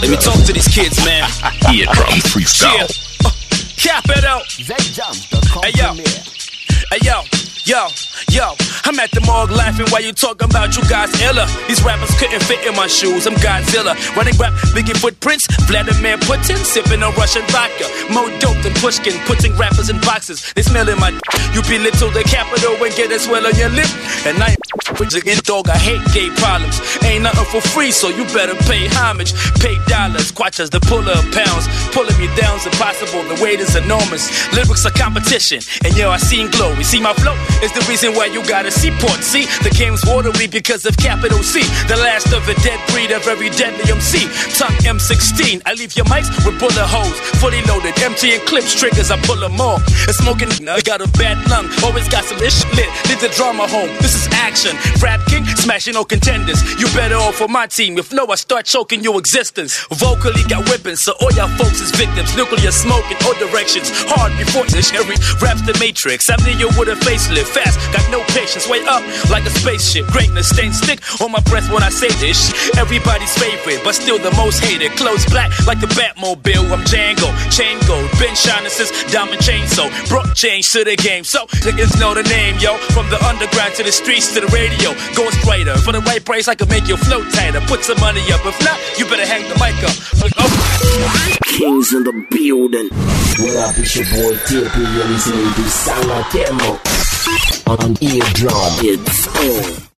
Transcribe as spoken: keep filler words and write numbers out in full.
Let me talk to these kids, man. Eardrum freestyle. Yeah. Uh, cap it out. Hey yo. Hey yo. Yo, yo, I'm at the morgue laughing while you talking about you guys iller. These rappers couldn't fit in my shoes, I'm Godzilla. Running rap, biggie footprints, Vladimir Putin, sipping on Russian vodka. More dope than Pushkin, putting rappers in boxes. They smelling my d- You belittle the capital and get a swell on your lip. And I ain't dog, I hate gay problems. Ain't nothing for free, so you better pay homage. Pay dollars, quachas the puller of pounds. Pulling me down's impossible, the weight is enormous. Lyrics are competition, and yo, I seen glow. You see my flow? Is the reason why you got a seaport. See, the game's watery because of capital C. The last of a dead breed of very deadly M C. Tongue M sixteen, I leave your mics with bullet holes. Fully loaded, empty and clips, triggers, I pull them all. A smoking, I got a bad lung. Always got some ish lit, leave the drama home. This is action, rap king, smashing all contenders. You better off for my team, if no I start choking your existence. Vocally got whippings, so all y'all folks is victims. Nuclear smoke in all directions, hard before this. Every rap's the matrix, I'm Neo with a facelift. Fast, got no patience, way up like a spaceship. Greatness stains stick on my breath when I say this. Everybody's favorite, but still the most hated. Clothes black like the Batmobile. I'm Django, chain gold, been shining since Diamond Chainsaw. Brought change to the game, so niggas know the name, yo. From the underground to the streets to the radio, go straighter. For the right price, I can make your flow tighter. Put some money up, if not, you better hang the mic up. Oh. Kings in the building. What up, it's your boy T P. You're listening to Sound Demo on Eardrum. It's on.